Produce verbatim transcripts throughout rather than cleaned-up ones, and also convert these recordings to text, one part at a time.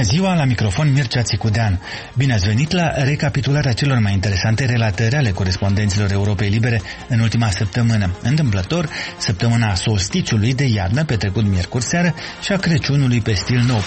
Bună ziua, la microfon Mircea Țicudean. Bine ați venit la recapitularea celor mai interesante relatări ale corespondenților Europei Libere în ultima săptămână. Întâmplător, săptămâna solstițiului de iarnă petrecut miercuri seară și a Crăciunului pe stil nou.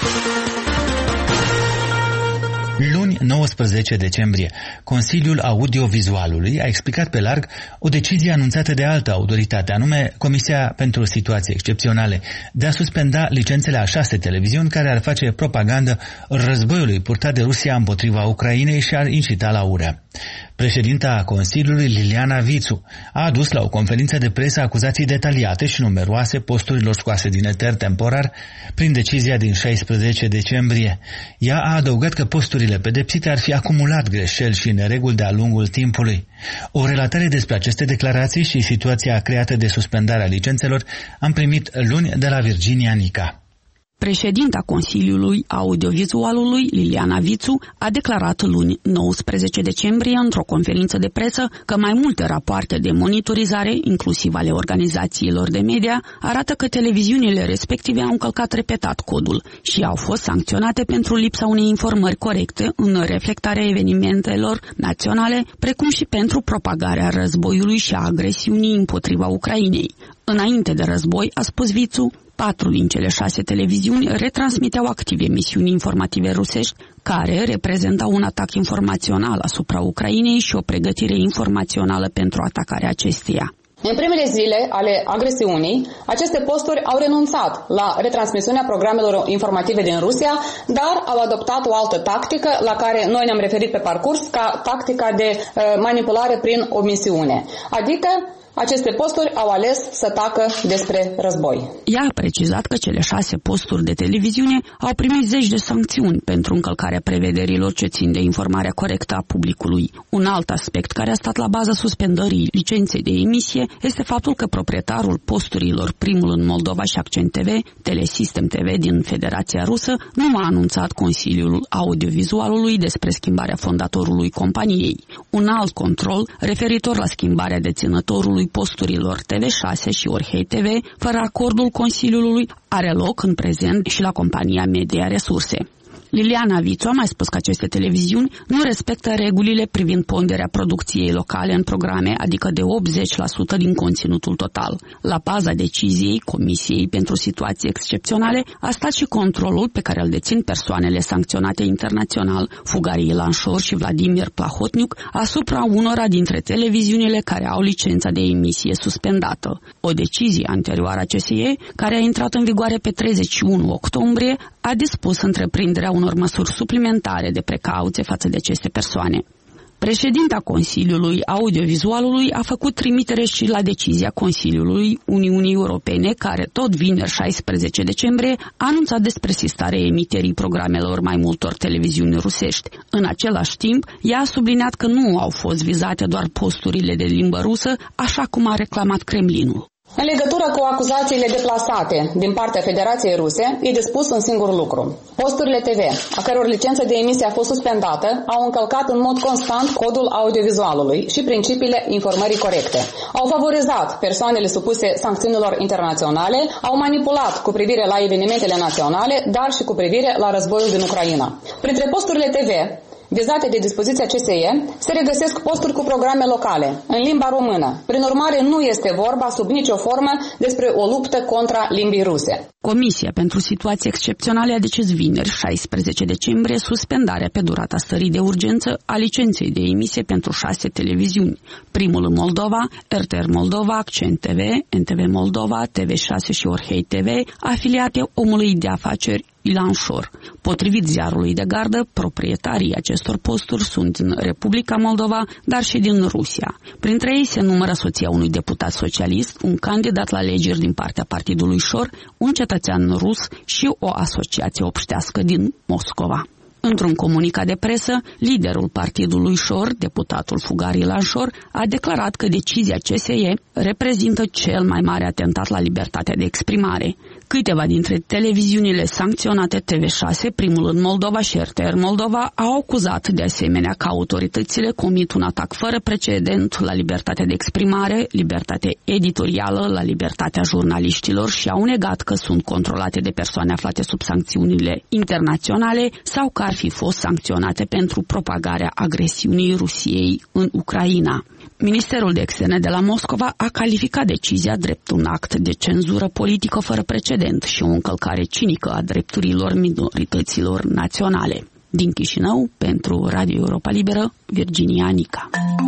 Luni, nouăsprezece decembrie, Consiliul Audiovizualului a explicat pe larg o decizie anunțată de altă autoritate, anume Comisia pentru Situații Excepționale, de a suspenda licențele a șase televiziuni care ar face propagandă războiului purtat de Rusia împotriva Ucrainei și ar incita la ură. Președinta Consiliului, Liliana Vițu, a adus la o conferință de presă acuzații detaliate și numeroase posturilor scoase din eter temporar prin decizia din șaisprezece decembrie. Ea a adăugat că posturile pedepsite ar fi acumulat greșeli și nereguli de-a lungul timpului. O relatare despre aceste declarații și situația creată de suspendarea licențelor am primit luni de la Virginia Nica. Președinta Consiliului Audiovizualului, Liliana Vițu, a declarat luni, nouăsprezece decembrie, într-o conferință de presă, că mai multe rapoarte de monitorizare, inclusiv ale organizațiilor de media, arată că televiziunile respective au încălcat repetat codul și au fost sancționate pentru lipsa unei informări corecte în reflectarea evenimentelor naționale, precum și pentru propagarea războiului și a agresiunii împotriva Ucrainei. Înainte de război, a spus Vițu, patru din cele șase televiziuni retransmiteau activ emisiuni informative rusești, care reprezentau un atac informațional asupra Ucrainei și o pregătire informațională pentru atacarea acesteia. În primele zile ale agresiunii, aceste posturi au renunțat la retransmisiunea programelor informative din Rusia, dar au adoptat o altă tactică la care noi ne-am referit pe parcurs ca tactica de uh, manipulare prin omisiune, adică aceste posturi au ales să tacă despre război. Ea a precizat că cele șase posturi de televiziune au primit zeci de sancțiuni pentru încălcarea prevederilor ce țin de informarea corectă a publicului. Un alt aspect care a stat la baza suspendării licenței de emisie este faptul că proprietarul posturilor Primul în Moldova și Accent T V, Telesystem T V din Federația Rusă, nu a anunțat Consiliul Audiovizualului despre schimbarea fondatorului companiei. Un alt control referitor la schimbarea deținătorului posturilor T V șase și Orhei T V, fără acordul Consiliului, are loc în prezent și la compania Media Resurse. Liliana Vițu a mai spus că aceste televiziuni nu respectă regulile privind ponderea producției locale în programe, adică de optzeci la sută din conținutul total. La baza deciziei Comisiei pentru Situații Excepționale a stat și controlul pe care îl dețin persoanele sancționate internațional, Fugarii Lanșor și Vladimir Plahotniuc, asupra unora dintre televiziunile care au licența de emisie suspendată. O decizie anterioară a C S E, care a intrat în vigoare pe treizeci și unu octombrie, a dispus întreprinderea unor măsuri suplimentare de precauție față de aceste persoane. Președinta Consiliului Audiovizualului a făcut trimitere și la decizia Consiliului Uniunii Europene, care tot vineri șaisprezece decembrie a anunțat despre sistarea emiterii programelor mai multor televiziuni rusești. În același timp, ea a subliniat că nu au fost vizate doar posturile de limbă rusă, așa cum a reclamat Kremlinul. În legătură cu acuzațiile deplasate din partea Federației Ruse, e de spus un singur lucru. Posturile T V, a căror licență de emisie a fost suspendată, au încălcat în mod constant codul audiovizualului și principiile informării corecte. Au favorizat persoanele supuse sancțiunilor internaționale, au manipulat cu privire la evenimentele naționale, dar și cu privire la războiul din Ucraina. Printre posturile T V vizate de dispoziția C S E, se regăsesc posturi cu programe locale, în limba română. Prin urmare, nu este vorba sub nicio formă despre o luptă contra limbii ruse. Comisia pentru Situații Excepționale a decis vineri, șaisprezece decembrie, suspendarea pe durata stării de urgență a licenței de emisie pentru șase televiziuni. Primul în Moldova, R T R Moldova, Accent T V, N T V Moldova, T V șase și Orhei T V, afiliate omului de afaceri Ilanșor. Potrivit ziarului de gardă, proprietarii acestor posturi sunt din Republica Moldova, dar și din Rusia. Printre ei se numără soția unui deputat socialist, un candidat la alegeri din partea partidului Șor, un cetățean rus și o asociație obștească din Moscova. Într-un comunicat de presă, liderul partidului Șor, deputatul Fugarii Lanșor, a declarat că decizia C S E reprezintă cel mai mare atentat la libertatea de exprimare. Câteva dintre televiziunile sancționate T V șase, primul în Moldova și R T R Moldova, au acuzat de asemenea că autoritățile comit un atac fără precedent la libertatea de exprimare, libertatea editorială, la libertatea jurnaliștilor și au negat că sunt controlate de persoane aflate sub sancțiunile internaționale sau că ar fi fost sancționate pentru propagarea agresiunii Rusiei în Ucraina. Ministerul de Externe de la Moscova a calificat decizia drept un act de cenzură politică fără precedent și o încălcare cinică a drepturilor minorităților naționale. Din Chișinău, pentru Radio Europa Liberă, Virginia Nica.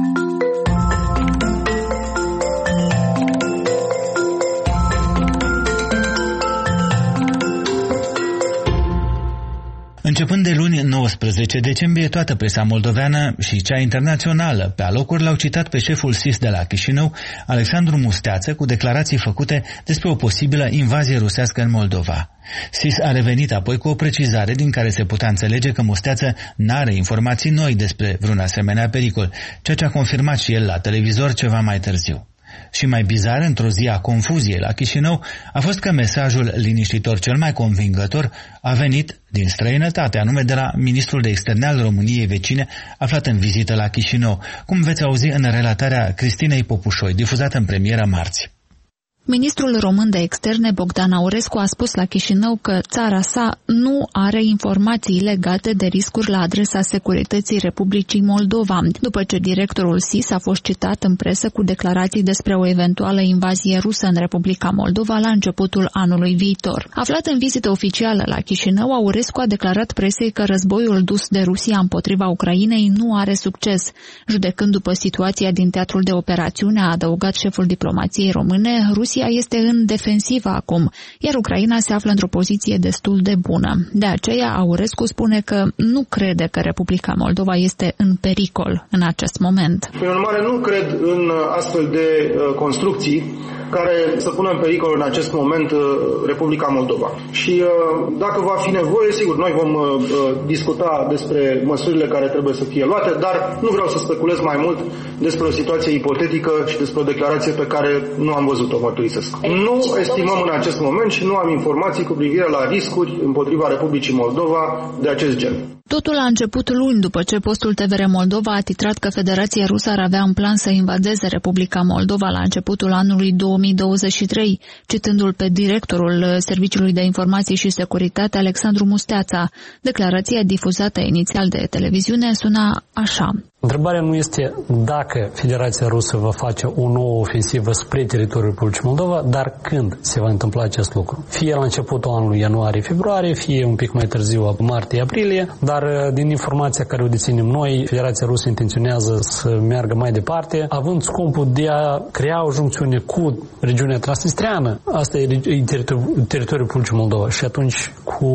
Începând de luni nouăsprezece decembrie, toată presa moldoveană și cea internațională pe alocuri l-au citat pe șeful S I S de la Chișinău, Alexandru Musteață, cu declarații făcute despre o posibilă invazie rusească în Moldova. S I S a revenit apoi cu o precizare din care se putea înțelege că Musteață n-are informații noi despre vreun asemenea pericol, ceea ce a confirmat și el la televizor ceva mai târziu. Și mai bizar, într-o zi a confuziei la Chișinău, a fost că mesajul liniștitor cel mai convingător a venit din străinătate, anume de la ministrul de externe al României vecine, aflat în vizită la Chișinău, cum veți auzi în relatarea Cristinei Popușoi, difuzată în premieră marți. Ministrul român de externe Bogdan Aurescu a spus la Chișinău că țara sa nu are informații legate de riscuri la adresa securității Republicii Moldova, după ce directorul S I S a fost citat în presă cu declarații despre o eventuală invazie rusă în Republica Moldova la începutul anului viitor. Aflat în vizită oficială la Chișinău, Aurescu a declarat presei că războiul dus de Rusia împotriva Ucrainei nu are succes. Judecând după situația din teatrul de operațiune, a adăugat șeful diplomației române, Rusia este în defensivă acum, iar Ucraina se află într-o poziție destul de bună. De aceea, Aurescu spune că nu crede că Republica Moldova este în pericol în acest moment. Prin urmare, nu cred în astfel de uh, construcții care să pună în pericol în acest moment uh, Republica Moldova. Și uh, dacă va fi nevoie, sigur, noi vom uh, discuta despre măsurile care trebuie să fie luate, dar nu vreau să speculez mai mult despre o situație ipotetică și despre o declarație pe care nu am văzut-o, mărturisesc. Nu estimăm în acest moment și nu am informații cu privire la riscuri împotriva Republicii Moldova de acest gen. Totul a început luni, după ce postul T V R Moldova a titrat că Federația Rusă ar avea în plan să invadeze Republica Moldova la începutul anului două mii douăzeci și trei, citându-l pe directorul Serviciului de Informații și Securitate, Alexandru Musteața. Declarația difuzată inițial de televiziune suna așa. Întrebarea nu este dacă Federația Rusă va face o nouă ofensivă spre teritoriul Republicii Moldova, dar când se va întâmpla acest lucru. Fie la începutul anului ianuarie-februarie, fie un pic mai târziu, martie-aprilie, dar din informația care o deținem noi, Federația Rusă intenționează să meargă mai departe, având scopul de a crea o juncțiune cu regiunea transnistreană. Asta e teritoriul, teritoriul Republicii Moldova și atunci cu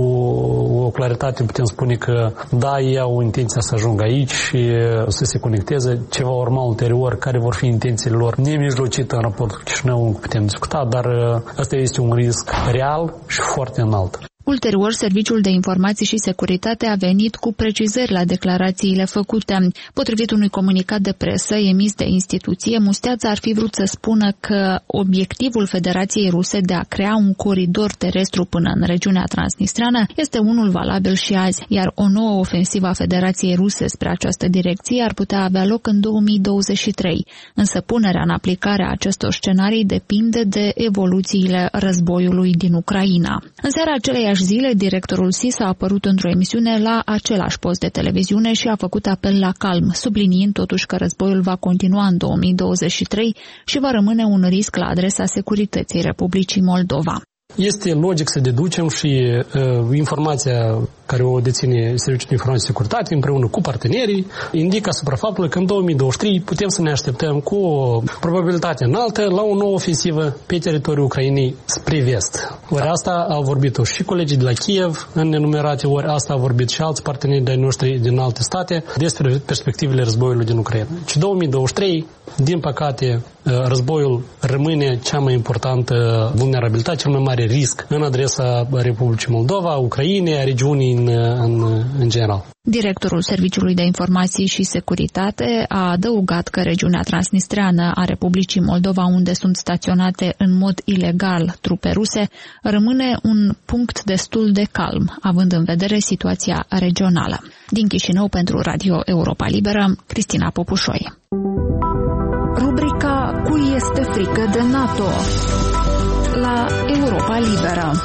o claritate putem spune că da, ei au intenția să ajungă aici și să se conecteze, ce va urma ulterior, care vor fi intențiile lor nemijlocite în raport cu Chișinău, putem discuta, dar asta este un risc real și foarte înalt. Ulterior, Serviciul de Informații și Securitate a venit cu precizări la declarațiile făcute. Potrivit unui comunicat de presă emis de instituție, Musteața ar fi vrut să spună că obiectivul Federației Ruse de a crea un coridor terestru până în regiunea transnistreană este unul valabil și azi, iar o nouă ofensivă a Federației Ruse spre această direcție ar putea avea loc în două mii douăzeci și trei, însă punerea în aplicare a acestor scenarii depinde de evoluțiile războiului din Ucraina. În seara acelei zile, directorul S I S a apărut într-o emisiune la același post de televiziune și a făcut apel la calm, subliniind totuși că războiul va continua în două mii douăzeci și trei și va rămâne un risc la adresa securității Republicii Moldova. Este logic să deducem și uh, informația care o deține Serviciul de Informații și Securitate împreună cu partenerii indică asupra faptului că în două mii douăzeci și trei putem să ne așteptăm cu o probabilitate înaltă la o nouă ofensivă pe teritoriul Ucrainei spre vest. Ori asta au vorbit-o și colegii de la Kiev în nenumerate ori, asta au vorbit și alți parteneri de-ai noștri din alte state despre perspectivele războiului din Ucraina. Și două mii douăzeci și trei, din păcate, războiul rămâne cea mai importantă vulnerabilitate, cel mai mare risc în adresa Republicii Moldova, Ucrainei, a regiunii în, în, în general. Directorul Serviciului de Informații și Securitate a adăugat că regiunea transnistreană a Republicii Moldova, unde sunt staționate în mod ilegal trupe ruse, rămâne un punct destul de calm, având în vedere situația regională. Din Chișinău, pentru Radio Europa Liberă, Cristina Popușoi. Rubrica Cui este frică de NATO? La Europa Liberă.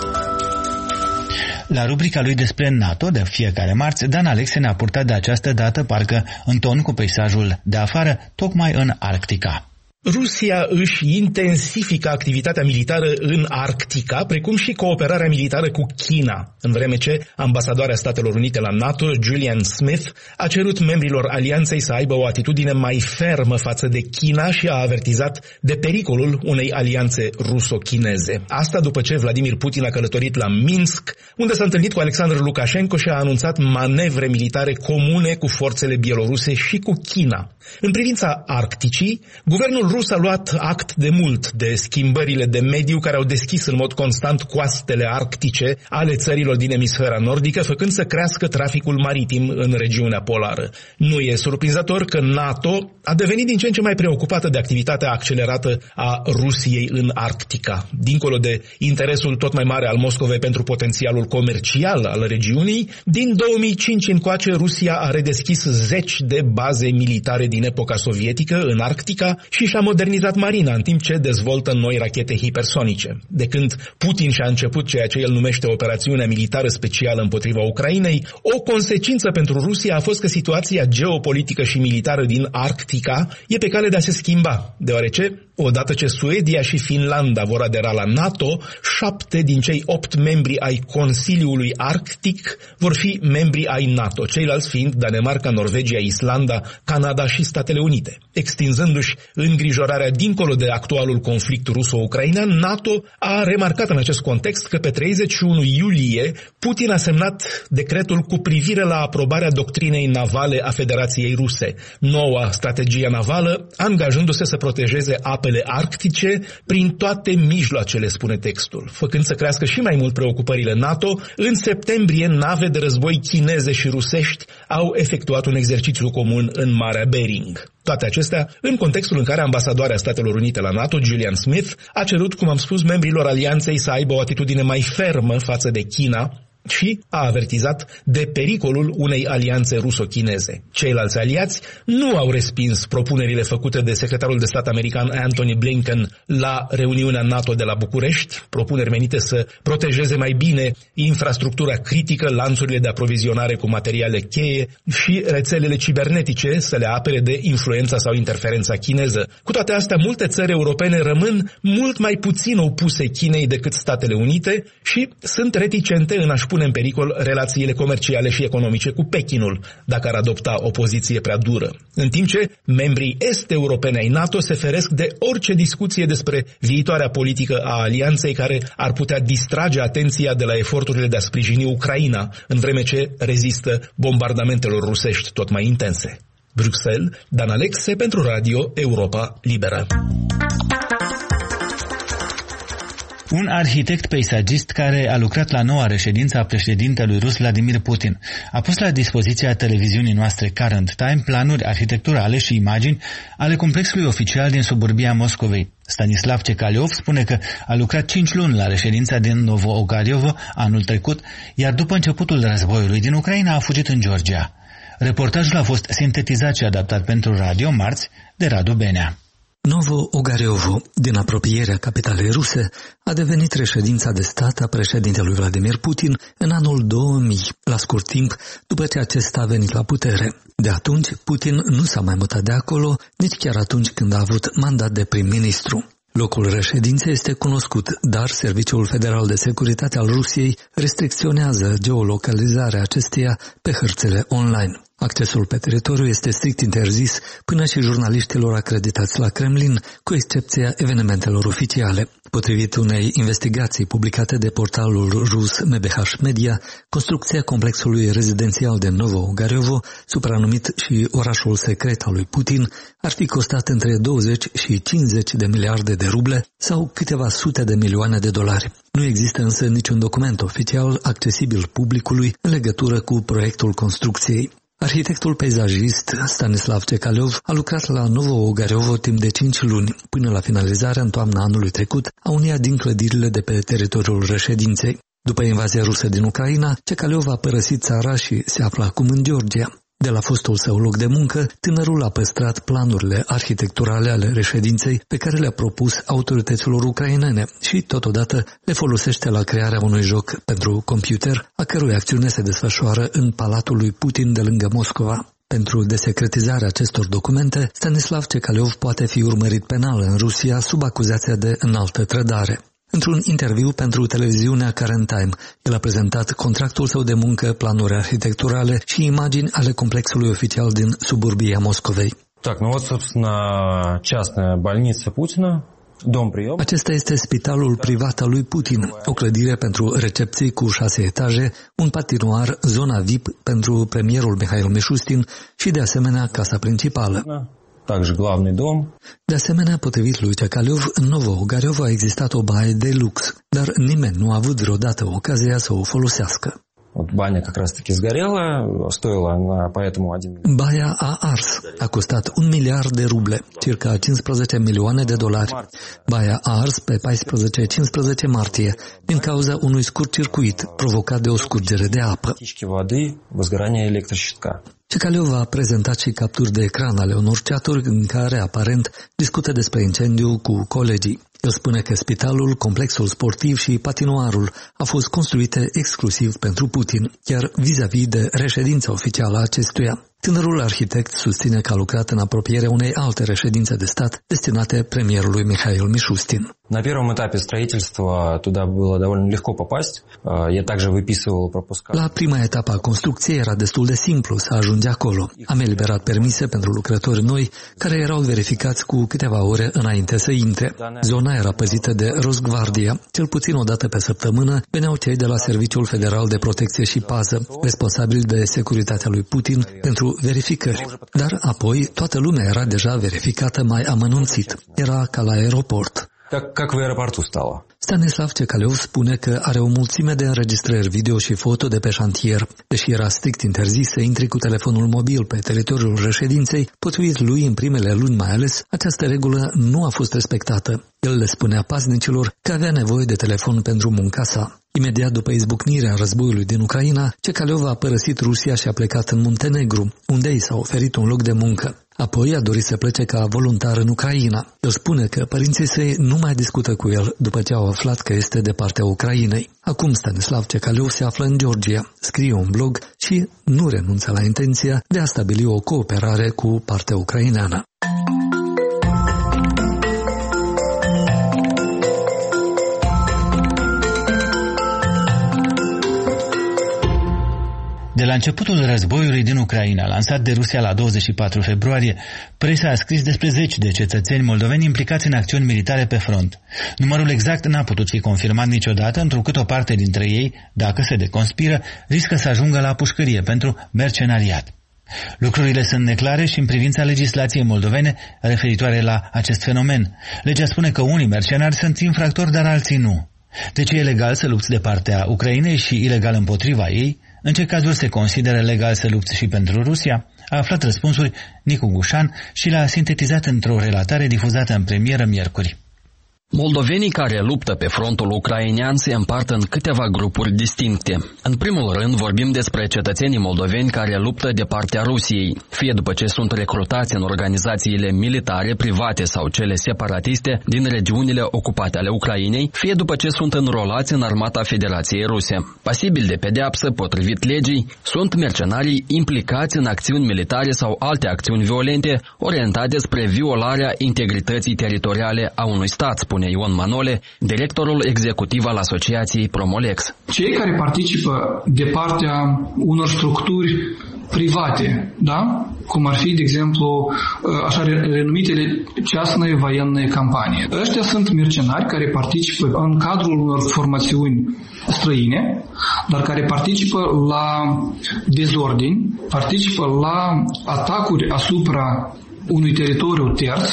La rubrica lui despre NATO de fiecare marți, Dan Alexe ne-a purtat de această dată parcă în ton cu peisajul de afară, tocmai în Arctica. Rusia își intensifică activitatea militară în Arctica, precum și cooperarea militară cu China, în vreme ce ambasadoarea Statelor Unite la NATO, Julian Smith, a cerut membrilor alianței să aibă o atitudine mai fermă față de China și a avertizat de pericolul unei alianțe ruso-chineze. Asta după ce Vladimir Putin a călătorit la Minsk, unde s-a întâlnit cu Alexandru Lukashenko și a anunțat manevre militare comune cu forțele bieloruse și cu China. În privința Arcticii, guvernul rus a luat act de mult de schimbările de mediu care au deschis în mod constant coastele arctice ale țărilor din emisfera nordică, făcând să crească traficul maritim în regiunea polară. Nu e surprinzător că NATO a devenit din ce în ce mai preocupată de activitatea accelerată a Rusiei în Arctica. Dincolo de interesul tot mai mare al Moscovei pentru potențialul comercial al regiunii, din două mii cinci încoace Rusia a redeschis zeci de baze militare din epoca sovietică în Arctica și și-a modernizat marina, în timp ce dezvoltă noi rachete hipersonice. De când Putin și-a început ceea ce el numește operațiunea militară specială împotriva Ucrainei, o consecință pentru Rusia a fost că situația geopolitică și militară din Arctica e pe cale de a se schimba, deoarece, odată ce Suedia și Finlanda vor adera la NATO, șapte din cei opt membri ai Consiliului Arctic vor fi membri ai NATO, ceilalți fiind Danemarca, Norvegia, Islanda, Canada și Statele Unite. Extinzându-și îngrijorarea dincolo de actualul conflict ruso-ucrainean, NATO a remarcat în acest context că pe treizeci și unu iulie Putin a semnat decretul cu privire la aprobarea doctrinei navale a Federației Ruse, noua strategie navală, angajându-se să protejeze apele arctice prin toate mijloacele, spune textul. Făcând să crească și mai mult preocupările NATO, în septembrie nave de război chineze și rusești au efectuat un exercițiu comun în Marea Bering. Toate acestea în contextul în care ambasadoarea Statelor Unite la NATO, Julian Smith, a cerut, cum am spus, membrilor alianței să aibă o atitudine mai fermă față de China și a avertizat de pericolul unei alianțe ruso-chineze. Ceilalți aliați nu au respins propunerile făcute de secretarul de stat american Antony Blinken la reuniunea NATO de la București, propuneri menite să protejeze mai bine infrastructura critică, lanțurile de aprovizionare cu materiale cheie și rețelele cibernetice, să le apere de influența sau interferența chineză. Cu toate astea, multe țări europene rămân mult mai puțin opuse Chinei decât Statele Unite și sunt reticente în a-și pune în pericol relațiile comerciale și economice cu Pechinul, dacă ar adopta o poziție prea dură. În timp ce membrii est-europeni ai NATO se feresc de orice discuție despre viitoarea politică a alianței care ar putea distrage atenția de la eforturile de a sprijini Ucraina, în vreme ce rezistă bombardamentelor rusești tot mai intense. Bruxelles, Dan Alexe pentru Radio Europa Liberă. Un arhitect peisagist care a lucrat la noua reședință a președintelui rus Vladimir Putin a pus la dispoziția televiziunii noastre Current Time planuri arhitecturale și imagini ale complexului oficial din suburbia Moscovei. Stanislav Cecaliov spune că a lucrat cinci luni la reședința din Novo-Ogariovo anul trecut, iar după începutul războiului din Ucraina a fugit în Georgia. Reportajul a fost sintetizat și adaptat pentru radio marți de Radu Benea. Novo-Ogariovo, din apropierea capitalei ruse, a devenit reședința de stat a președintelui Vladimir Putin în anul două mii, la scurt timp după ce acesta a venit la putere. De atunci, Putin nu s-a mai mutat de acolo, nici chiar atunci când a avut mandat de prim-ministru. Locul reședinței este cunoscut, dar Serviciul Federal de Securitate al Rusiei restricționează geolocalizarea acesteia pe hărțile online. Accesul pe teritoriu este strict interzis până și jurnaliștilor acreditați la Kremlin, cu excepția evenimentelor oficiale. Potrivit unei investigații publicate de portalul rus M B H Media, construcția complexului rezidențial de Novo-Ogariovo, supranumit și orașul secret al lui Putin, ar fi costat între douăzeci și cincizeci de miliarde de ruble sau câteva sute de milioane de dolari. Nu există însă niciun document oficial accesibil publicului în legătură cu proiectul construcției. Arhitectul peisajist Stanislav Cecaleov a lucrat la Novo-Ogariovo timp de cinci luni, până la finalizarea în toamna anului trecut a uneia din clădirile de pe teritoriul reședinței. După invazia rusă din Ucraina, Cecaleov a părăsit țara și se află acum în Georgia. De la fostul său loc de muncă, tânărul a păstrat planurile arhitecturale ale reședinței pe care le-a propus autorităților ucrainene și, totodată, le folosește la crearea unui joc pentru computer, a cărui acțiune se desfășoară în Palatul lui Putin de lângă Moscova. Pentru desecretizarea acestor documente, Stanislav Cecaleov poate fi urmărit penal în Rusia sub acuzația de înaltă trădare. Într-un interviu pentru televiziunea Current Time, el a prezentat contractul său de muncă, planuri arhitecturale și imagini ale complexului oficial din suburbia Moscovei. Так, ну вот, собственно, частная больница Путина. Acesta este spitalul privat al lui Putin, o clădire pentru recepții cu șase etaje, un patinoar, zona V I P pentru premierul Mihail Mishustin și, de asemenea, casa principală. De asemenea, potrivit lui Cecaleov, în Novo-Ogariovo a existat o baie de lux, dar nimeni nu a avut vreodată ocazia să o folosească. Baia a ars, a costat un miliard de ruble, circa cincisprezece milioane de dolari. Baia a ars pe paisprezece-cincisprezece martie, din cauza unui scurt circuit provocat de o scurgere de apă. Cecaleov a prezentat și capturi de ecran ale unor chaturi în care, aparent, discută despre incendiu cu colegii. El spune că spitalul, complexul sportiv și patinoarul a fost construite exclusiv pentru Putin, chiar vis-a-vis de reședința oficială a acestuia. Tânărul arhitect susține că a lucrat în apropierea unei alte reședințe de stat destinate premierului Mihail Mishustin. На первом этапе строительства туда было довольно легко попасть. Я также выписывал пропуска. La prima etapă a construcției era destul de simplu să ajungi acolo. Am eliberat permise pentru lucrători noi care erau verificați cu câteva ore înainte să intre. Zona era păzită de Rosgvardia. Cel puțin o dată pe săptămână veneau cei de la Serviciul Federal de Protecție și Pază, responsabil de securitatea lui Putin, pentru verificări. Dar apoi toată lumea era deja verificată mai amănunțit. Era ca la aeroport. Как, как в аэропорту стало. Stanislav Cecaleov spune că are o mulțime de înregistrări video și foto de pe șantier. Deși era strict interzis să intri cu telefonul mobil pe teritoriul reședinței, potrivit lui în primele luni mai ales, această regulă nu a fost respectată. El le spunea paznicilor că avea nevoie de telefon pentru munca sa. Imediat după izbucnirea războiului din Ucraina, Cecaleov a părăsit Rusia și a plecat în Muntenegru, unde i s-a oferit un loc de muncă. Apoi a dorit să plece ca voluntar în Ucraina. El spune că părinții săi nu mai discută cu el după ce au aflat că este de partea Ucrainei. Acum Stanislav Cecaleov se află în Georgia, scrie un blog și nu renunță la intenția de a stabili o cooperare cu partea ucraineană. De la începutul războiului din Ucraina, lansat de Rusia la douăzeci și patru februarie, presa a scris despre zeci de cetățeni moldoveni implicați în acțiuni militare pe front. Numărul exact n-a putut fi confirmat niciodată, întrucât o parte dintre ei, dacă se deconspiră, riscă să ajungă la pușcărie pentru mercenariat. Lucrurile sunt neclare și în privința legislației moldovene referitoare la acest fenomen. Legea spune că unii mercenari sunt infractori, dar alții nu. Deci e legal să lupți de partea Ucrainei și ilegal împotriva ei? În ce cazuri se consideră legal să lupți și pentru Rusia? A aflat răspunsuri Nicu Gușan și l-a sintetizat într-o relatare difuzată în premieră miercuri. Moldovenii care luptă pe frontul ucrainean se împart în câteva grupuri distincte. În primul rând vorbim despre cetățenii moldoveni care luptă de partea Rusiei, fie după ce sunt recrutați în organizațiile militare, private sau cele separatiste din regiunile ocupate ale Ucrainei, fie după ce sunt înrolați în armata Federației Ruse. Pasibili de pedeapsă, potrivit legii, sunt mercenarii implicați în acțiuni militare sau alte acțiuni violente orientate spre violarea integrității teritoriale a unui stat, spune Ion Manole, directorul executiv al asociației Promolex. Cei care participă de partea unor structuri private, da? Cum ar fi, de exemplu, așa renumitele ceasnă военные campanie. Ăștia sunt mercenari care participă în cadrul unor formațiuni străine, dar care participă la dezordini, participă la atacuri asupra unui teritoriu terț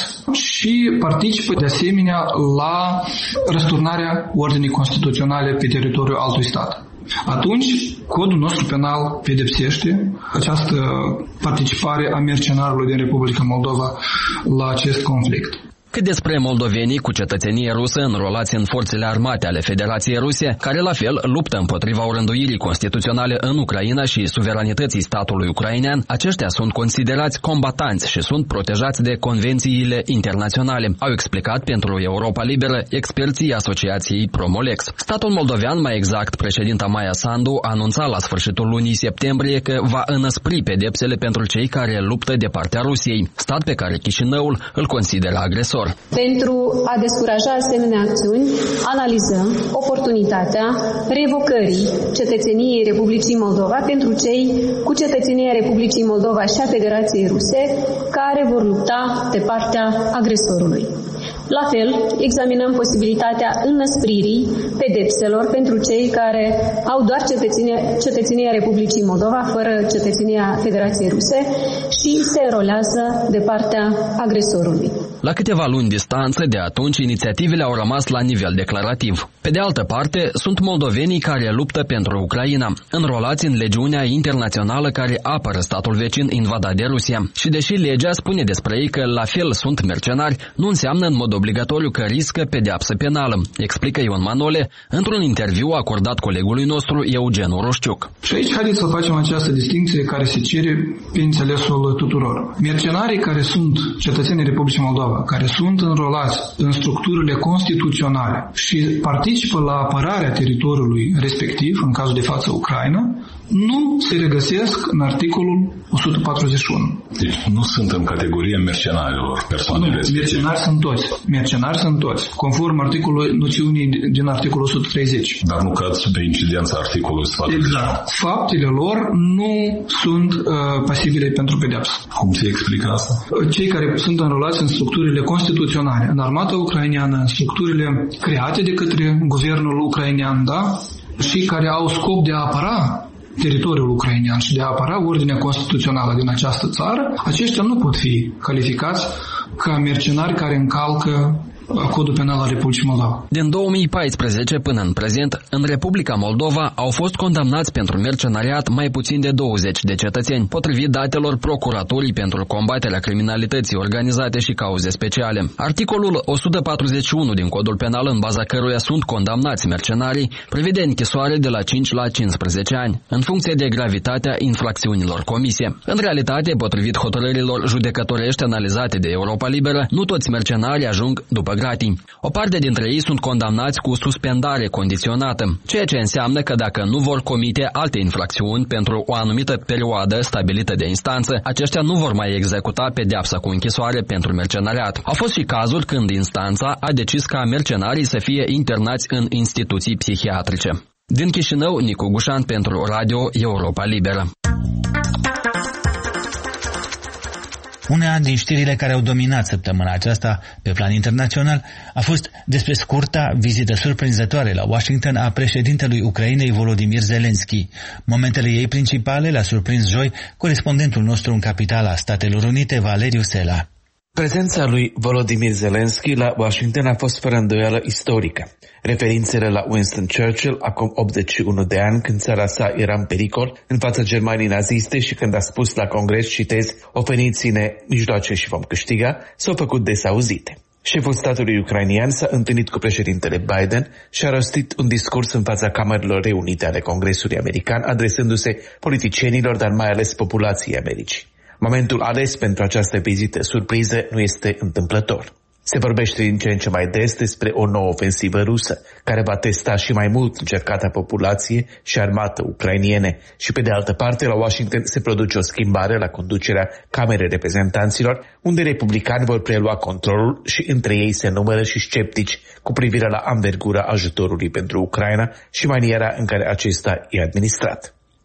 și participă de asemenea la răsturnarea ordinii constituționale pe teritoriul altui stat. Atunci, codul nostru penal pedepsește această participare a mercenarilor din Republica Moldova la acest conflict. Cât despre moldovenii cu cetățenie rusă înrolați în forțele armate ale Federației Ruse, care la fel luptă împotriva orânduirii constituționale în Ucraina și suveranității statului ucrainean, aceștia sunt considerați combatanți și sunt protejați de convențiile internaționale, au explicat pentru Europa Liberă experții Asociației Promolex. Statul moldovean, mai exact președinta Maia Sandu, anunța la sfârșitul lunii septembrie că va înăspri pedepsele pentru cei care luptă de partea Rusiei, stat pe care Chișinăul îl consideră agresor. Pentru a descuraja asemenea acțiuni, analizăm oportunitatea revocării cetățeniei Republicii Moldova pentru cei cu cetățenia Republicii Moldova și a Federației Ruse care vor lupta de partea agresorului. La fel, examinăm posibilitatea înăspririi pedepselor pentru cei care au doar cetățenia, cetățenia Republicii Moldova fără cetățenia Federației Ruse și se înrolează de partea agresorului. La câteva luni distanță de atunci, inițiativele au rămas la nivel declarativ. Pe de altă parte, sunt moldovenii care luptă pentru Ucraina, înrolați în legiunea internațională care apără statul vecin invadat de Rusia. Și deși legea spune despre ei că la fel sunt mercenari, nu înseamnă în mod obligatoriu că riscă pedeapsă penală, explică Ion Manole într-un interviu acordat colegului nostru Eugen Roșciuc. Și aici haideți să facem această distinție care se cere pe înțelesul tuturor. Mercenarii care sunt cetățenii Republicii Moldova, care sunt înrolați în structurile constituționale și participă la apărarea teritoriului respectiv, în cazul de față Ucraina, nu se regăsesc în articolul o sută patruzeci și unu. Deci nu sunt în categoria mercenarilor persoanele respective. Mercenari sunt toți. Mercenari sunt toți. Conform articolului noțiunii din articolul o sută treizeci. Dar nu cad sub incidența articolului o sută patruzeci. Exact. Faptele lor nu sunt uh, pasibile pentru pedeapsă. Cum se explică asta? Cei care sunt înrolați în structurile constituționale, în armata ucraineană, în structurile create de către guvernul ucrainean, da? Și care au scop de a apăra teritoriul ucrainean și de a apăra ordinea constituțională din această țară, aceștia nu pot fi calificați ca mercenari care încalcă Codul Penal al Republicii Moldova. Din două mii paisprezece până în prezent, în Republica Moldova au fost condamnați pentru mercenariat mai puțin de douăzeci de cetățeni, potrivit datelor Procuraturii pentru combaterea criminalității organizate și cauze speciale. Articolul o sută patruzeci și unu din Codul Penal, în baza căruia sunt condamnați mercenarii, prevede închisoare de la cinci la cincisprezece ani, în funcție de gravitatea infracțiunilor comise. În realitate, potrivit hotărârilor judecătorești analizate de Europa Liberă, nu toți mercenarii ajung după gratii. O parte dintre ei sunt condamnați cu suspendare condiționată, ceea ce înseamnă că dacă nu vor comite alte infracțiuni pentru o anumită perioadă stabilită de instanță, aceștia nu vor mai executa pedeapsa cu închisoare pentru mercenariat. Au fost și cazuri când instanța a decis ca mercenarii să fie internați în instituții psihiatrice. Din Chișinău, Nicu Gușan pentru Radio Europa Liberă. Una din știrile care au dominat săptămâna aceasta pe plan internațional a fost despre scurta vizită surprinzătoare la Washington a președintelui Ucrainei Volodymyr Zelensky. Momentele ei principale le-a surprins joi corespondentul nostru în capitala Statelor Unite, Valeriu Sela. Prezența lui Volodymyr Zelensky la Washington a fost fără îndoială istorică. Referințele la Winston Churchill, acum optzeci și unu de ani, când țara sa era în pericol în fața Germaniei naziste și când a spus la Congres, citez, oferiți-ne mijloace și vom câștiga, s-au făcut des auzite. Șeful statului ucrainian s-a întâlnit cu președintele Biden și a rostit un discurs în fața camerelor reunite ale Congresului american, adresându-se politicienilor, dar mai ales populației Americii. Momentul ales pentru această vizită surpriză nu este întâmplător. Se vorbește din ce în ce mai des despre o nouă ofensivă rusă, care va testa și mai mult încercata populație și armată ucrainiene. Și pe de altă parte, la Washington se produce o schimbare la conducerea Camerei Reprezentanților, unde republicani vor prelua controlul și între ei se numără și sceptici cu privire la anvergura ajutorului pentru Ucraina și maniera în care acesta e administrat.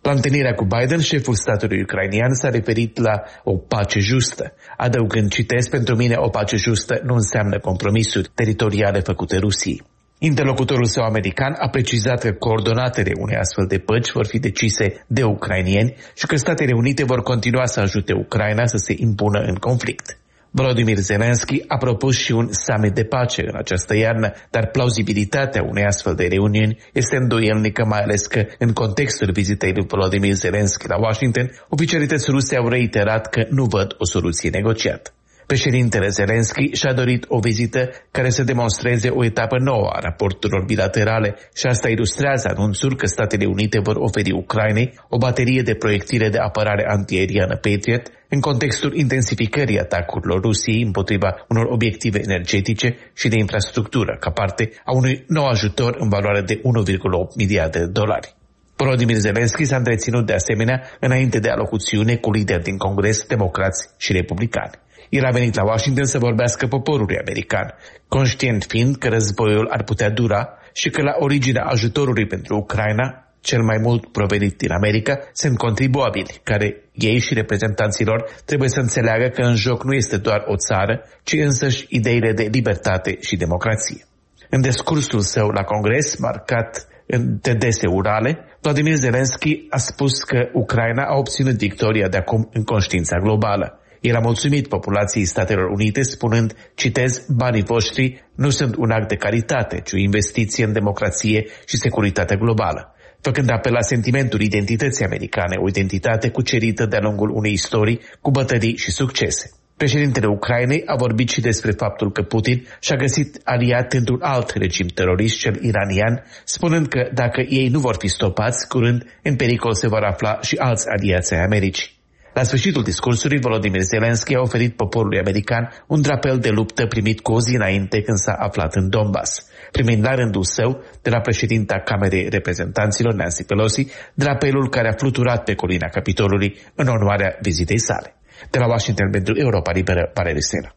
La întâlnirea cu Biden, șeful statului ucrainian s-a referit la o pace justă, adăugând, citesc, pentru mine o pace justă nu înseamnă compromisuri teritoriale făcute Rusiei. Interlocutorul său american a precizat că coordonatele unei astfel de păci vor fi decise de ucrainieni și că Statele Unite vor continua să ajute Ucraina să se impună în conflict. Volodymyr Zelensky a propus și un summit de pace în această iarnă, dar plauzibilitatea unei astfel de reuniuni este îndoielnică, mai ales că, în contextul vizitei lui Volodymyr Zelensky la Washington, oficialități ruse au reiterat că nu văd o soluție negociată. Președintele Zelensky și-a dorit o vizită care să demonstreze o etapă nouă a raporturilor bilaterale și asta ilustrează anunțul că Statele Unite vor oferi Ucrainei o baterie de proiectile de apărare antiaeriană Patriot în contextul intensificării atacurilor Rusiei împotriva unor obiective energetice și de infrastructură ca parte a unui nou ajutor în valoare de unu virgulă opt miliarde de dolari. Volodymyr Zelensky s-a întreținut de asemenea înainte de alocuțiune cu lideri din Congres, democrați și republicani. El a venit la Washington să vorbească poporului american, conștient fiind că războiul ar putea dura și că la originea ajutorului pentru Ucraina, cel mai mult provenit din America, sunt contribuabili, care ei și reprezentanților trebuie să înțeleagă că în joc nu este doar o țară, ci însăși ideile de libertate și democrație. În discursul său la Congres, marcat de deseurale, Volodymyr Zelensky a spus că Ucraina a obținut victoria de acum în conștiința globală. El a mulțumit populației Statelor Unite spunând, citez, banii voștri nu sunt un act de caritate, ci o investiție în democrație și securitate globală, făcând apel la sentimentul identității americane, o identitate cucerită de-a lungul unei istorii cu bătălii și succese. Președintele Ucrainei a vorbit și despre faptul că Putin și-a găsit aliat într-un alt regim terorist, cel iranian, spunând că dacă ei nu vor fi stopați, curând în pericol se vor afla și alți aliați ai Americii. La sfârșitul discursului, Volodymyr Zelensky a oferit poporului american un drapel de luptă primit cu o zi înainte când s-a aflat în Donbass, primind la rândul său, de la președinta Camerei Reprezentanților, Nancy Pelosi, drapelul care a fluturat pe colina Capitolului în onoarea vizitei sale. De la Washington pentru Europa Liberă, Pareri Stena.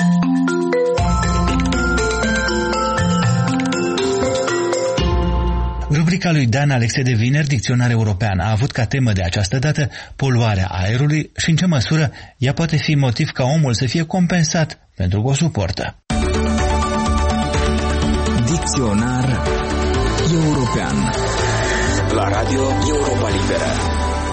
Rubrica lui Dan Alexe de vineri, Dicționar European, a avut ca temă de această dată poluarea aerului și în ce măsură ea poate fi motiv ca omul să fie compensat pentru că o suportă. Dicționar European la Radio Europa Liberă.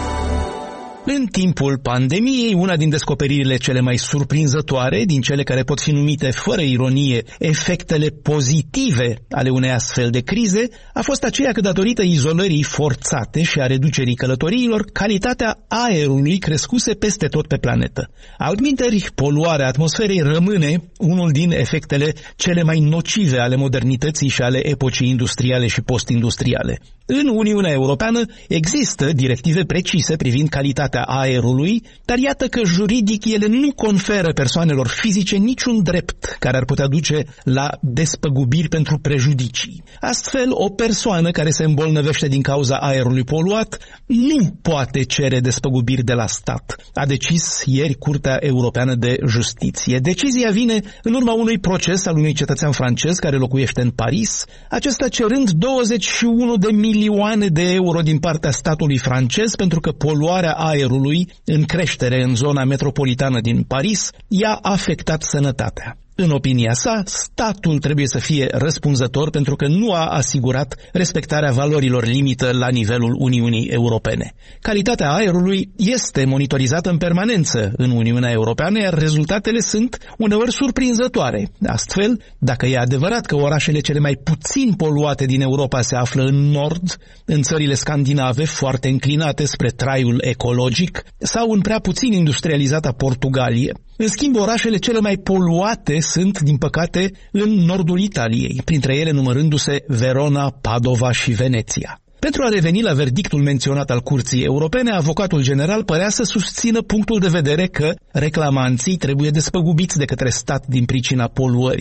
În timpul pandemiei, una din descoperirile cele mai surprinzătoare, din cele care pot fi numite fără ironie efectele pozitive ale unei astfel de crize, a fost aceea că datorită izolării forțate și a reducerii călătoriilor, calitatea aerului crescuse peste tot pe planetă. Altminteri, poluarea atmosferei rămâne unul din efectele cele mai nocive ale modernității și ale epocii industriale și postindustriale. În Uniunea Europeană există directive precise privind calitatea aerului, dar iată că juridic ele nu conferă persoanelor fizice niciun drept care ar putea duce la despăgubiri pentru prejudicii. Astfel, o persoană care se îmbolnăvește din cauza aerului poluat nu poate cere despăgubiri de la stat, a decis ieri Curtea Europeană de Justiție. Decizia vine în urma unui proces al unui cetățean francez care locuiește în Paris, acesta cerând douăzeci și unu de milioane de euro din partea statului francez pentru că poluarea aerului în creștere în zona metropolitană din Paris i-a afectat sănătatea. În opinia sa, statul trebuie să fie răspunzător pentru că nu a asigurat respectarea valorilor limită la nivelul Uniunii Europene. Calitatea aerului este monitorizată în permanență în Uniunea Europeană, iar rezultatele sunt uneori surprinzătoare. Astfel, dacă e adevărat că orașele cele mai puțin poluate din Europa se află în nord, în țările scandinave foarte înclinate spre traiul ecologic, sau în prea puțin industrializata Portugalie, în schimb, orașele cele mai poluate sunt, din păcate, în nordul Italiei, printre ele numărându-se Verona, Padova și Veneția. Pentru a reveni la verdictul menționat al Curții Europene, avocatul general părea să susțină punctul de vedere că reclamanții trebuie despăgubiți de către stat din pricina poluării.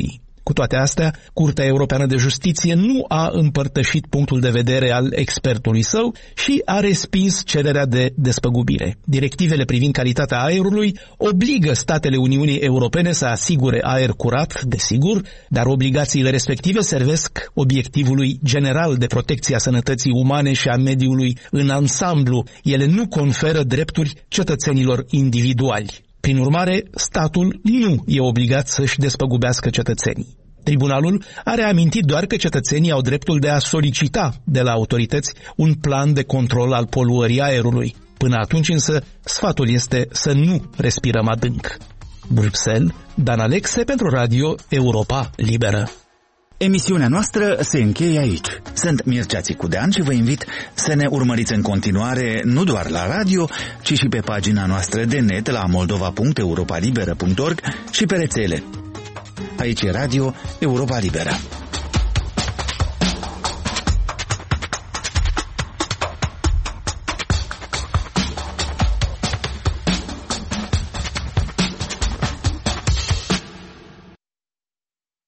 Cu toate astea, Curtea Europeană de Justiție nu a împărtășit punctul de vedere al expertului său și a respins cererea de despăgubire. Directivele privind calitatea aerului obligă statele Uniunii Europene să asigure aer curat, desigur, dar obligațiile respective servesc obiectivului general de protecție a sănătății umane și a mediului în ansamblu. Ele nu conferă drepturi cetățenilor individuali. Prin urmare, statul nu e obligat să-și despăgubească cetățenii. Tribunalul a reamintit doar că cetățenii au dreptul de a solicita de la autorități un plan de control al poluării aerului. Până atunci însă, sfatul este să nu respirăm adânc. Bruxelles, Dan Alexe pentru Radio Europa Liberă. Emisiunea noastră se încheie aici. Sunt Mircea Țicudean și vă invit să ne urmăriți în continuare nu doar la radio, ci și pe pagina noastră de net la moldova punct europa liberă punct org și pe rețele. Aici e Radio Europa Liberă.